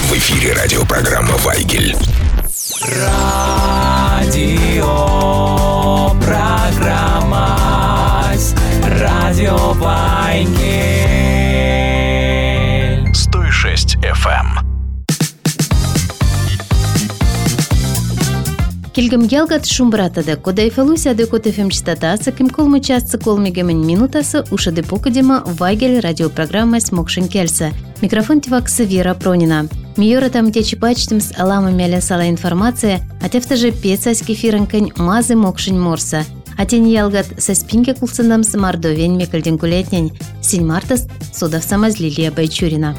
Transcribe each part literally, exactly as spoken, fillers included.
В эфире радиопрограмма «Вайгель». Радио программа Радио Вайгель. сто шесть эф эм. Килгам ялгат шумбратада, кода эфалуся адекот эфэм частотаса, ким колмы частцы колмигемен минутасы ушады покадема Вайгель радиопрограмма «Смокшин Кельса». Микрофон тивакса Вера Пронина. Миора там течи пачтымс аламами алясала информация, а тефта же пецась кефиранкань мазы мокшин морса. А тень ялгат со спинки кулсынам с мордовень мекальдинкулетнень. Синь мартас судов самозлилия Байчурина.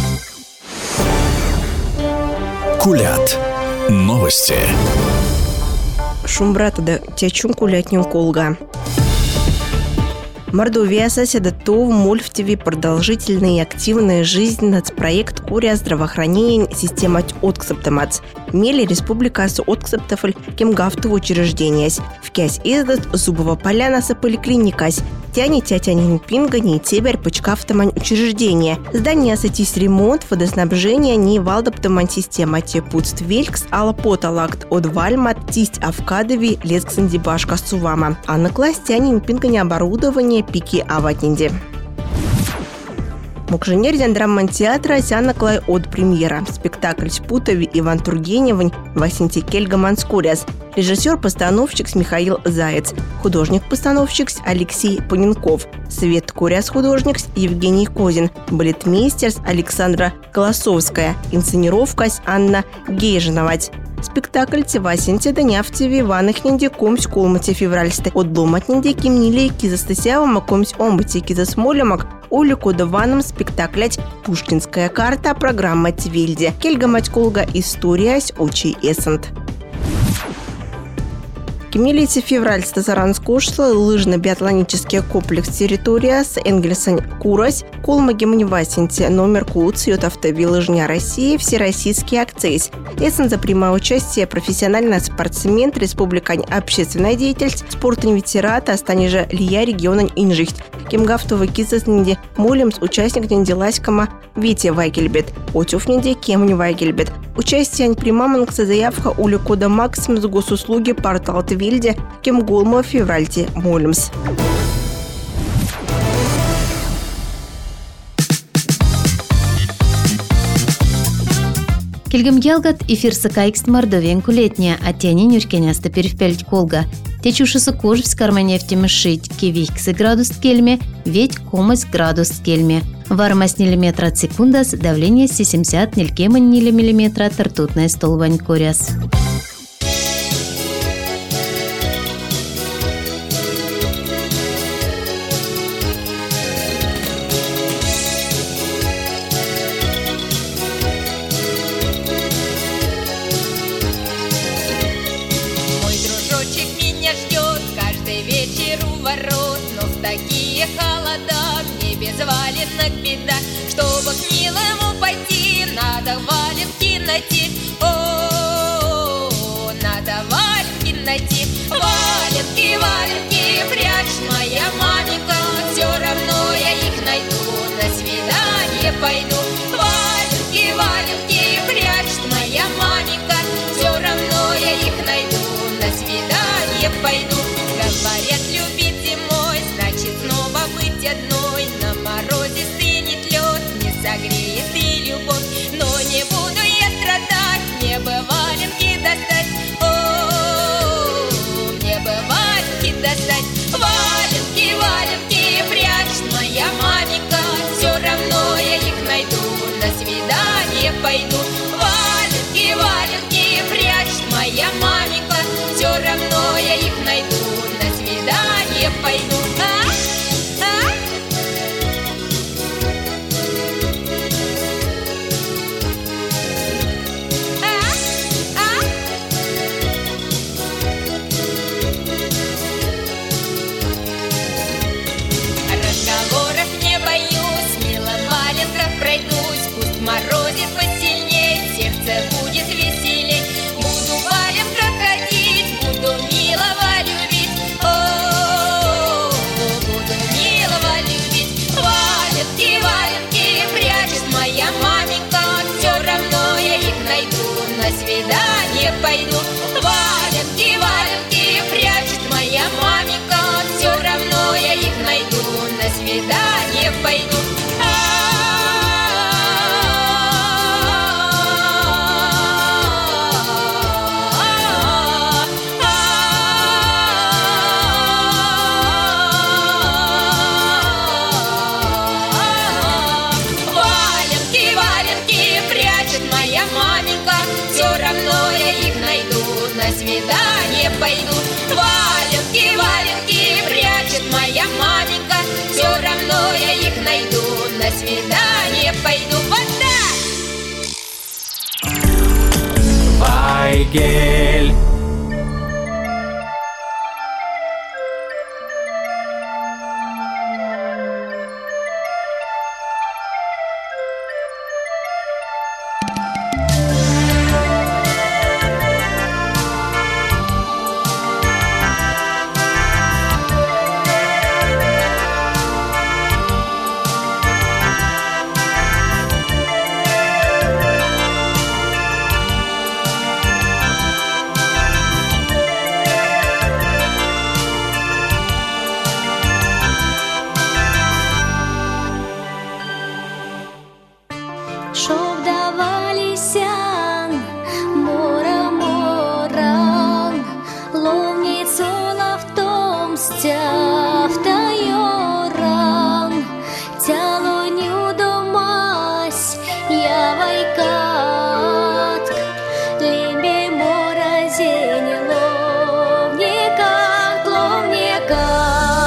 Кулят. Новости. Шумбратада тячун кулятню колга. Мордовия соседа то в Мольфтеве продолжительная и активная жизнь нацпроект Курия здравоохранения система отксептомац. Мели республика с отксептофль кемгафтову учреждениях. В кязь издат зубова поляна со поликлиникась. Тяни тятянин пинга не теперь почкафтомань учреждения. Здание сатись ремонт, водоснабжение не валдоптомань система те пуст велькс алапоталакт от вальмат тисть авкадови лесксандибашка сувама. А на класс тянин пинга не оборудование пики аватнинди. Мокшенерден драмтеатра сянаклай от премьера. Спектакль Спутови Иван Тургеневань Васинти Кельга Манскуряс. Режиссер-постановщик Михаил Заяц. Художник-постановщик Алексей Паненков. Свет Куряс художник Евгений Козин. Балетмейстер Александра Колосовская. Инсценировка Анна Гейжиновать. Спектакль Тевасинте Данявтеви Иванахнинде Комсь Колмате Февральсте. От Бломатнинде Кимниле Кизастасява Комсь Омбати Кизасмолемак. Улику Даваном спектаклять Пушкинская карта программа Твельде. Кельга Матьколга история с очи эссент. Кемнилите февраль стазаранскошла лыжно-биатлонический комплекс территория с Энгельсон Курась, Колмагемни Васинте, номер Куц, Йотавтови лыжня России, всероссийский акцейс. Эссен за прямое участие профессиональный спортсмен, республикань общественная деятельность, спортный ветерат, а станиже Лия региона Инжихт. Кемгафтовый кизаснинде молимс участник ненделаськама Витя Вайгельбет, отюф ненде Кемни Вайгельбет. Участие примаманг заявка уликода Максим с госуслуги портал Твильде, кем голма февральте молимс. Килгам ялгат эфир сакайкст Мордовиен кулетня, а тени нюркеняста перевпельть колга. Течушиса кож в скармане в темешить, кивиксы градус кельме, ведь комас градус кельме. Вармость миллиметра секундас, давление семьдесят нилькеман миллиметра, тартутная столбань куряс. Валенок беда, чтобы к милому пойти, надо валенки найти. О, надо валенки найти. Валенки, валенки, прячь, моя маменька, все равно я их найду, на свидание пойду. Валенки, валенки, прячь, моя маменька, все равно я их найду, на свидание пойду. Говорят, любить зимой, значит снова быть одной. На морозе стынет лед, не согреет и любовь. Но не буду я страдать, мне бы валенки достать. О, мне бы валенки достать. Валенки, валенки, прячь, моя маменька, все равно я их найду, пойду вода. Вайгель. Щоб давалися мора-моран, ловницу лавтом стяв та йоран, тялоню домась я вайкатк, лебе мора зень ловникат, ловникат.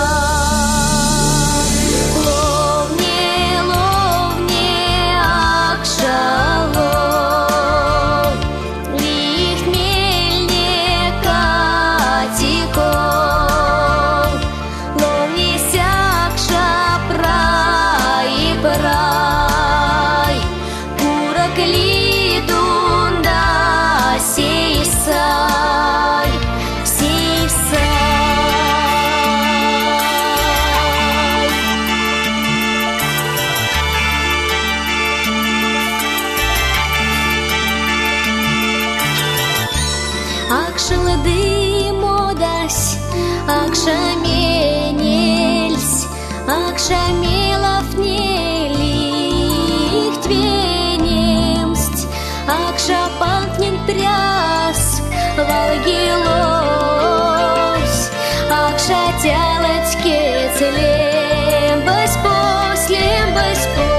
Акшалады модась, акшаменельс, акшамелов нелих твенемст, акшапанкнен тряс валгилось, акшатялать кецелем баспос, лем баспос.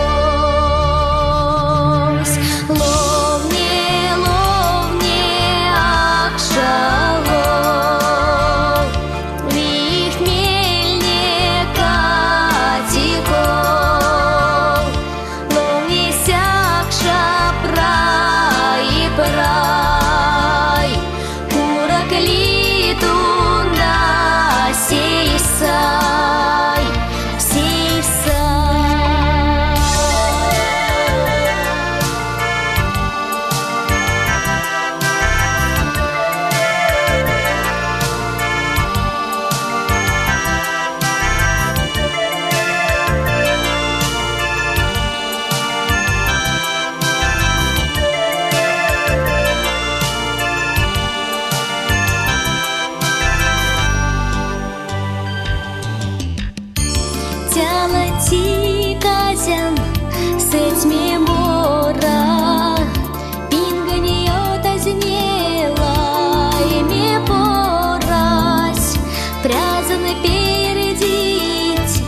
Тялати казян, сетьме мора, пингани отазнела, ими порась, прязаны передить,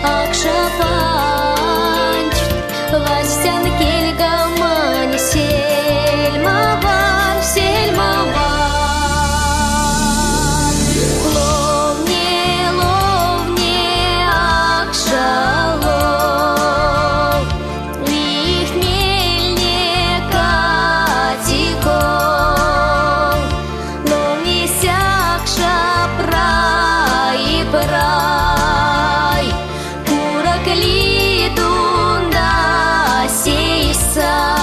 акшапанч, вастян кельгамани, сельмаван, сельмаван. Прай, курак литунда сей са.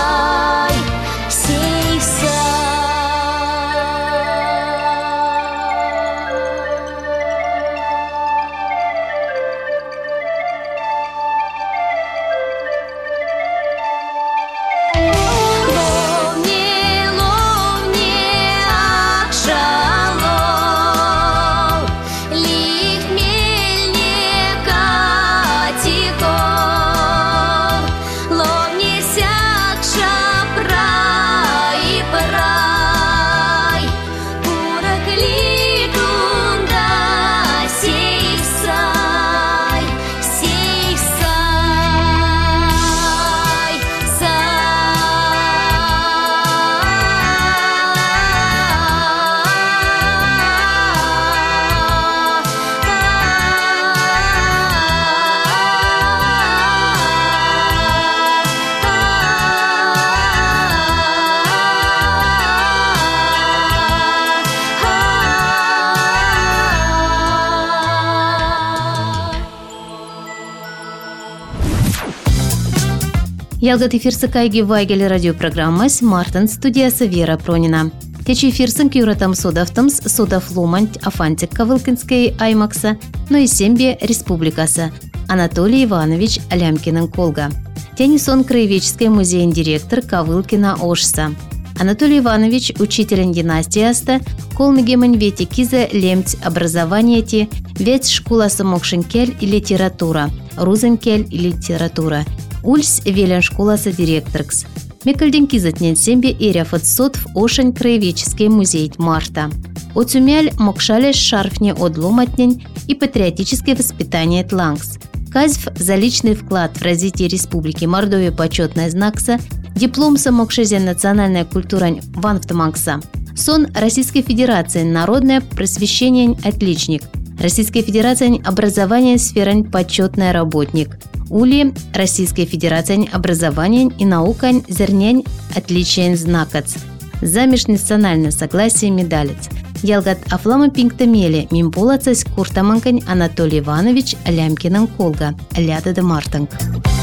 Ялгат эфирсы кайги Вайгель радиопрограммас Мартин студиясы Вера Пронина. Течи эфирсын кюратам содавтымс содав ломанть Афантик Кавылкинской Аймакса, но и Сембе Республикасы Анатолий Иванович Лямкинын Колга. Тенисон краеведческий музейный директор Кавылкина Ошса. Анатолий Иванович учителен династияста, колмегемын вети киза лемть образование ти, ведь школасы мокшинкель и литература, рузенкель и литература. Ульс велен школасы директоркс. Мекальден кизатнен сембе эряфат сотв ошень краеведческий музей марта. Оцумяль мокшалеш шарфне одломатнен и патриотическое воспитание тлангс. Казв за личный вклад в развитие Республики Мордовия почетная знакса, диплом самокшезе национальная культура Ванфтамакса. Сон Российской Федерации народное просвещение отличник. Российская Федерация образования сферань почетный работник. Ули Российская Федерация образования и наука зернень отличен знакац. Замеж национальное согласие медалец. Ялгат афлама пинктамеле мимполацась куртаманкань Анатолий Иванович Лямкинын Колга. Ляда де Мартанг.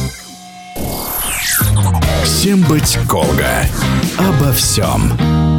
Всем быть Колга. Обо всем.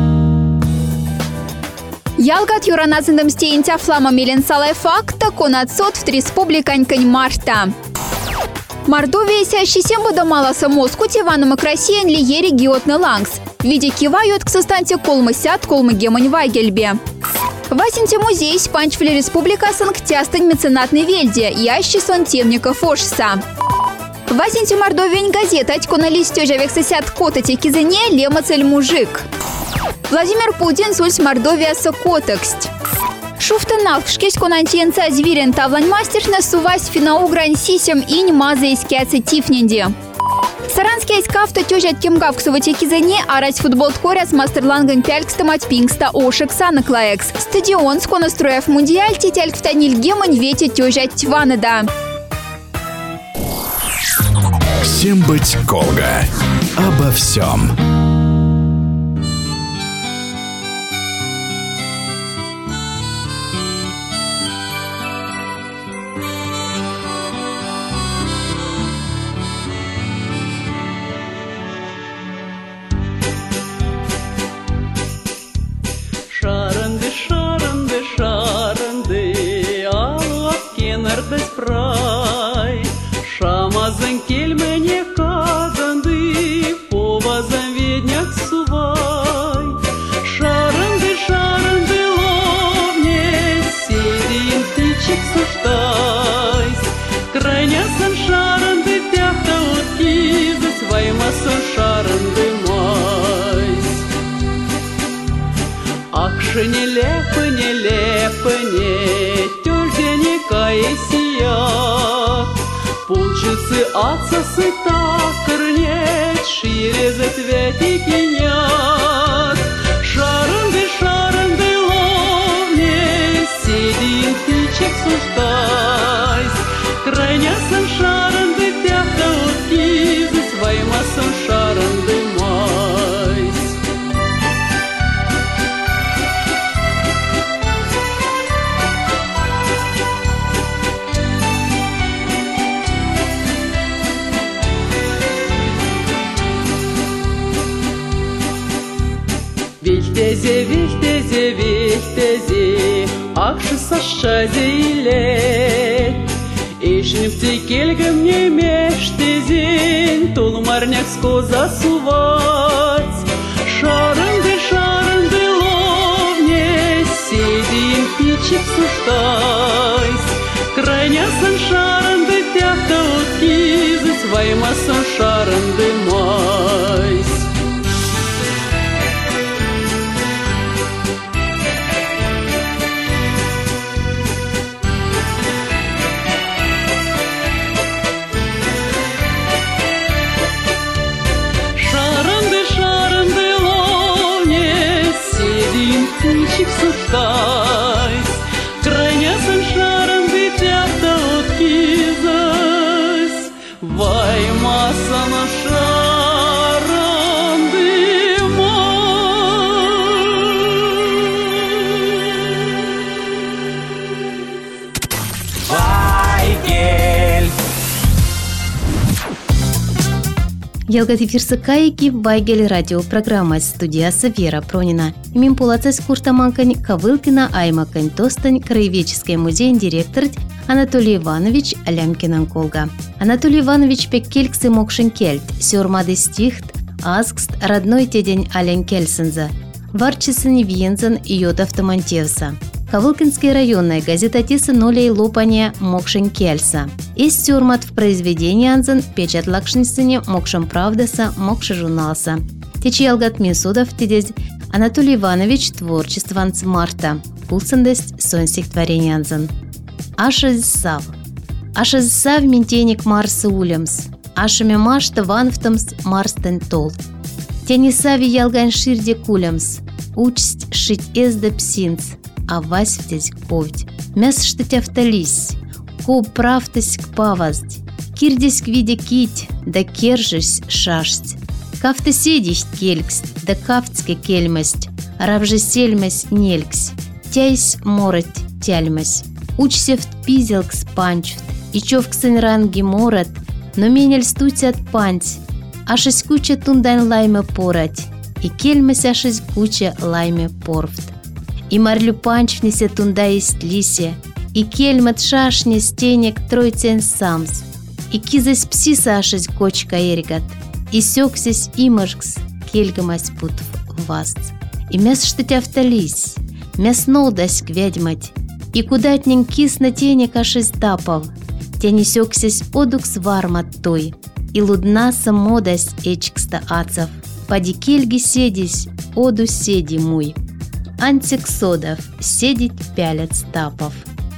Ялгат юраназындым стеинтя флама мелен салай факта конацот в республиканькань марта. Мордовия сящий бода маласа Москву тиваном и Россия ли е регионный лангс. Виде кивают к состанте колмы сят колмы гемань вайгельбе. Васенте музей спанчвали республика санктястань меценатный вельде, ящий сон темников ошса. Васенте Мордовень газета атько на листе жавек сосят котати кизыне лема цель мужик. Владимир Путин сульс Мордовия сокотекст. Шуфтенал шкесь конантиенца зверен тавлань мастершна сувась финаугрань сисем инь маза искяцы тифненди. Саранский айскафта тёжат кемгав к сувате кизане арать футбол ткоряс мастерланган пялькстам от пингста ошек санаклаекс. Стадион сконастроев мундиаль тетельк в таниль гемань вети тёжат тьванада. Всем быть Колга. Обо всем. Шаранды, шаранды, шаранды, аллах кенардас прай. Шамазан кельмене казанды, повазан ведняк сувай. Шаранды, шаранды, ловне, седин птичек суждайс. Крайнясан шаранды, пяхта уткизас, ваймасан шаранды майс. Акши нелепо, нелепо, не тюльдени каесияк. Пулчицы отсосы такрнет, шире затвети кинят. Шаранды, шаранды, ловне, седин птичек суждайс. Крайнясан шаранды, пяхта уткизы, сваймасан шаранды майс. Вихтезе, вихтезе, вихтезе, акши сашазе илет. Ишневте кельгам не мештезен, тулмарняк скоза сувать. Шаранды, шаранды, ловне, седин птичек суждайс. Крайнясан шаранды, пяхта уткизы, сваймасан шаранды майс. Птичек суждайс, крайнясан шаранды, пяхта уткизась. Ваймасан шаранды. Ялгати фирсакайки Вайгель радиопрограмма студиясы Вера Пронина. Имим полацес куртаманкань Кавылкина Аймакань Тостань краеведческий музей директор Анатолий Иванович Лямкинан Колга. Анатолий Иванович пеккельксы мокшенкельт, сёрмады стихт, азгст родной тедень Ален Кельсенза, варчисын вьензан и йод автомантевса. Кавылкинская районная газета тисы нолей лопания мокшенкельса. Из сёрмат в произведении анзан печат лакшнисыне мокшем правдаса мокше журналса. Течи ялгат мисудов тедез Анатолий Иванович творчестванц марта. Пулсандесть сон стихотворение анзан. Ашазсав. Ашазсав ментеник Марса улемс. Ашами машта ванфтамс Марстен тол. Тенисави ялган ширде кулемс. Учсть шить эзда псинц. А вась втесь ковдь. Мяс что тявтались. Ко правтась к паваздь. Кирдись к виде кить, да кержись шашсть. Кафта седись кельксть, да кафтске кельмость. Равже сельмась нельксь. Тяйсь мороть тяльмась. Учся в пизелкс панчт. И човксын ранги морот. Но менель стуть от панць. Ашись куча тундайн лайме порать. И кельмась ашись куча лайме порфт. И марлю панчвнесе тунда есть лисе, и кельмат шашне стенек тройцен самс, и кизась пси сашись кочка эргат, и сёксись имашкс кельгамась путв васт. И мяс что тявтались, мяс нолдась квядьмать, и кудатнен кис на тенек ашись тапов, те не сёксись одукс вармат той, и лудна самодась эчкста ацов, поди кельги седись, оду седи муй. Антиксодов седить пялят стапов.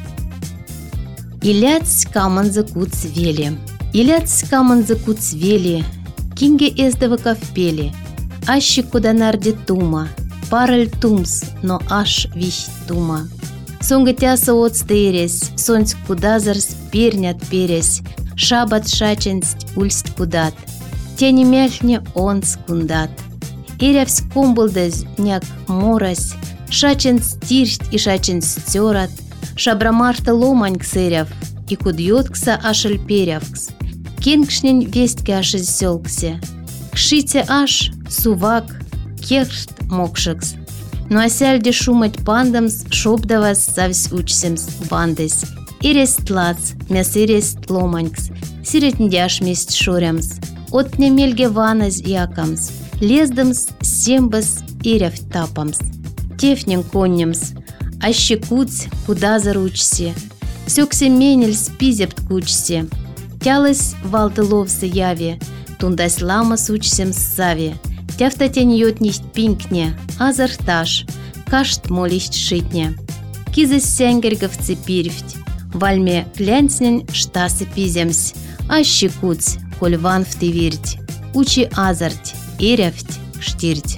Иляц каман закуц вели. Иляц каман закуц вели. Кинге эздава ковпели. Ащи куда нарди тума. Параль тумс, но аш вищ тума. Сонга тяса от стерес. Сонц кудазарс пернят перес. Шабат шаченсть ульсть кудат. Тени мяхне он скундат. Ирявсь комбулдез няк морась. Шачен стирсть и шачен стерат, шабрамарта ломань ксеряв, и кудьоткса ашель перявкс. Кенгшнень вестке ашель селксе. Кшите аш, сувак, кехшт мокшекс. Но осяльде шумать пандамс, шобдавас завсь учсемс бандес. Ирест лац, мяс ирест ломанькс, сиретндяш месть шорямс. Отне мельге ваназ якамс, лездамс, сембас, иряв тапамс. Тефнем коннемс, а щекуц, куда заручси. Сёксе менель спизепт кучси. Тялась валтыловсы яви, тундась ламас учсем сави. Тяфта тень йот нихт пинкне, азарташ, кашт молищ шитне. Кизес сянгерговцы пирвть, вальме клянцнен штасы пиземсь, а щекуц, коль ван в ты вирть. Учи азарть, ирявть, штирть.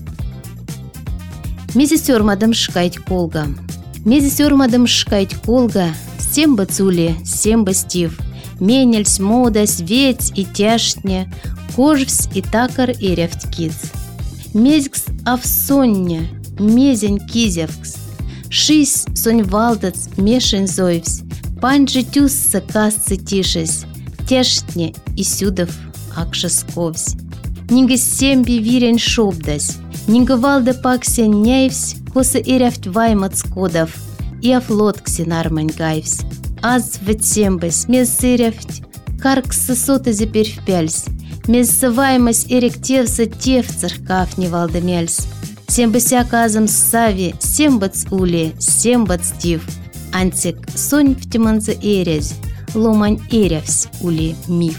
Мези сёрмадым шкайт колга. Мези сёрмадым шкайт колга. Семба цули, семба стив. Менельсь, модась, веть и тяштне. Кожвсь и такар и рявткиц. Мезгс авсоння, мезень кизевкс. Шись сонь валдац, мешень зоевсь. Панджи тюсса касцы тишесь. Тештне и сюдов акшесковсь. Нига семби вирень шобдась. Нига валда паксе няйвсь, коса ирявть ваймат скодов, и афлоткси нармань гайвсь. Аз вэтсембась, мез ирявть, карк сосота зепер впяльсь, мез саваймась эректевса тев церкав не валда мяльсь. Сембася казам сави, сембац ули, сембац тив, антик сонь в тиманца эрязь, ломань эрявсь ули миф.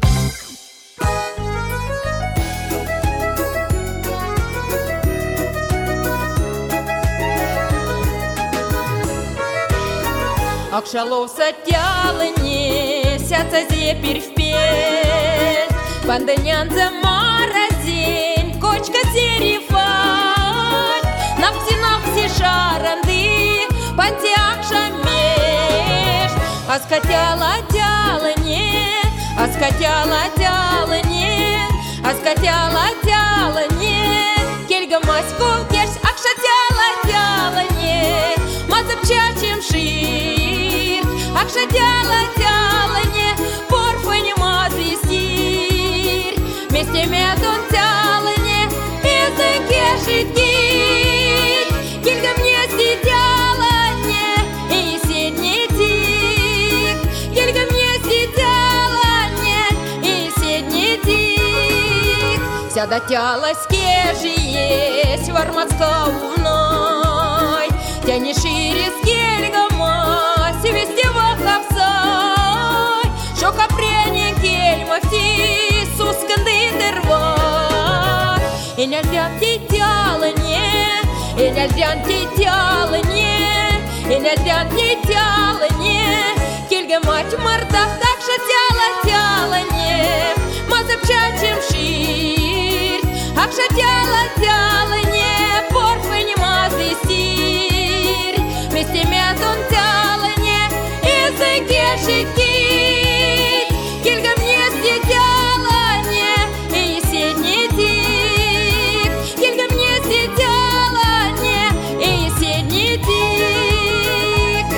Акшаловса тялыне, сяца зепер впель, панданянзе маразень, кочка серифаль, наптинапси шаранды, панти акшамеш, аскатяла тялыне, аскатяла тялыне, аскатяла тялыне, кельга маську кеш, акшатяла тялыне, мазапчачем шир. Акшатяла тялане, порфань мазы стирь. Мес вместе медун тялыне, языке жидгит, кельга мне сидялане, и седни тик, кельга мне сидялане, и седни тик. Вся дотялоське же есть вармацка умной, тяни шире с кельгама, везде вахавсай, шо капрени кельма вти сусканды дерва. И нельзя тялане, и нельзя тялане, и нельзя тялане, кельга мать мордах так же тяла тялане, мазапчачем ширь, акша тяла тялане, порфы не мазы стирь, вместе медун тялане, языке жидкит, кельга мне сидялане, и седни тик, кельга мне сидялане, и седни тик.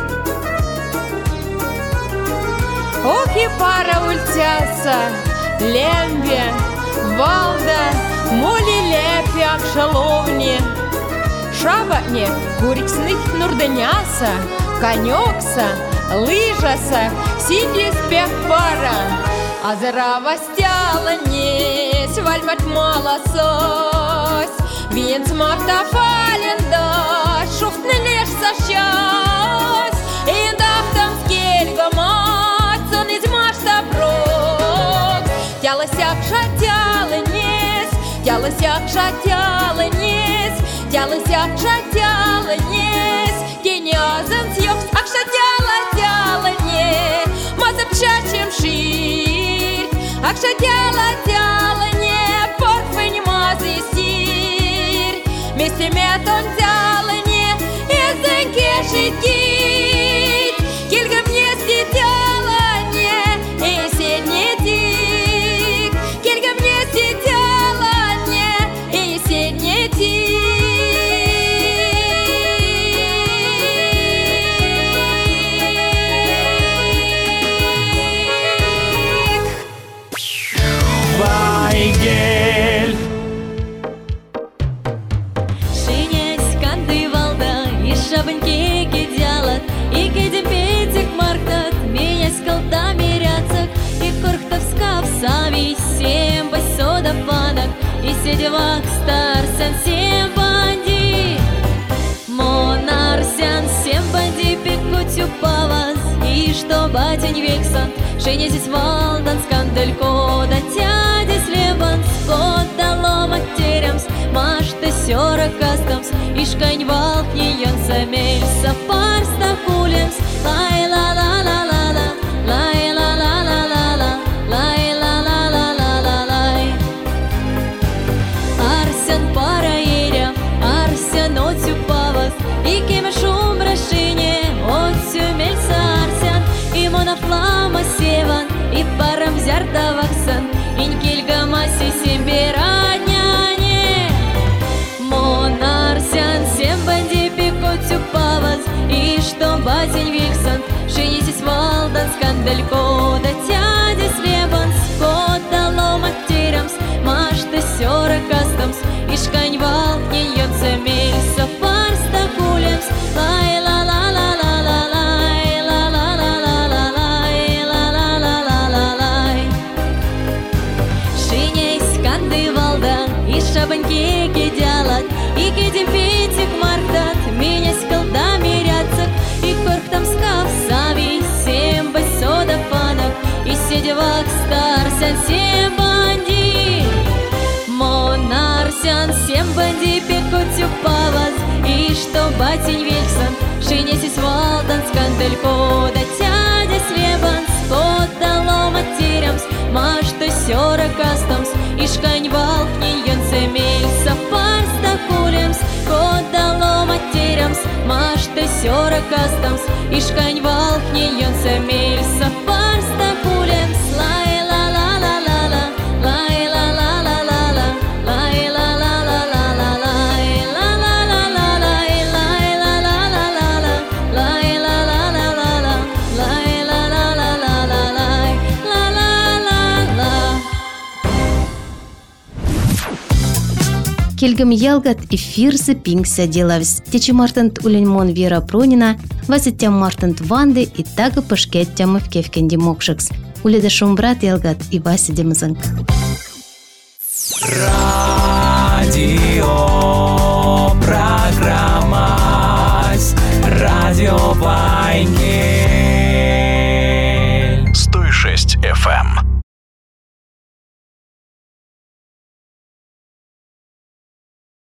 Оки пара ультяса, лембе, валда, моли лепяк шаловни, шабатне, куриксных нурданяса, конёкса, лыжаса, сиди спех пара, а зарава стяланесь, вальмать малосось, винц марта фаленда, шуфтны лишь сощась, и дахтам скельга мать, сон из машта брок, тялосяк шатяланесь, тялосяк шатяланесь, тялосяк шатяланесь, гениазен съёкс, ак шатяла тялане, мазапчачем ширь, ак шатяла тялане, порфы не мазы стирь, вместе медун тялане, языке жидкит, кельга мне сидялане, и седни тик, кельга мне сидялане, и седни тик. Вайгель. Шинясь канды валда, и шабаньки кидялат, и кидипетик марктат, менясь колдами ряцак, и корхтовскав савий, семь басода панак, и седевак старсян, семь банди. Монарсян, семь банди пекутю павас, и что батень вексан, шинясь валдан скандалько, да тядесь лебан, скот дало матерямс, машты сёра кастамс, и шкань валк неён самельса, парста кулемс, лай-ла-ла-ла-ла-ла, лай-ла-ла-ла-ла-ла, лай-ла-ла-ла-ла-ла-лай. Арсян параеря, арсян отсю павас, и кеме шум рашине, отсю мельса арсян, и монофлама севан, и парам зярдаваксан, инь кельгамаси семберадняне. Монарсян, семь банди пекотю павас, и что батень виксан, шинитесь валдан скандалько, да тядесь лебан, скот дало матерямс, машты сёра кастамс, и шкань валк неён самельса, парста кулемс, лай-ла-ла-ла-ла-ла, лай-ла-ла-ла-ла-ла-лай. Шинясь канды валда, и шабаньки кидялат, и кидипетик марктат, менясь колдами ряцак, и корхтам скав савий, семь басода панак, и седевак старсян, семь банди. Монарсян, семь банди пекутю павас, и что батень вексан, шинесись валдан скандалько, да тядесь лебан, скот дало матерямс, машты сёра кастамс, и шкань валк неён семельса, парста кулемс, скот дало матерямс, машты сёра кастамс, и шкань валк неён семельса, парста кулемс, лай-ла-ла-ла-ла-ла, лай-ла-ла-ла-ла-ла, лай-ла-ла-ла-ла-ла, лай-ла-ла-ла-ла-ла, лай-ла-ла-ла-ла-ла, лай-ла-ла-ла-ла. Келгем ялгат эфирсы пингся делавсь. Течи мартынт уленьмон Вера Пронина, васыттям мартынт Ванды и тага пышкеттям в кевкенде мокшекс. Уледа шумбрат ялгат и васидемзанг.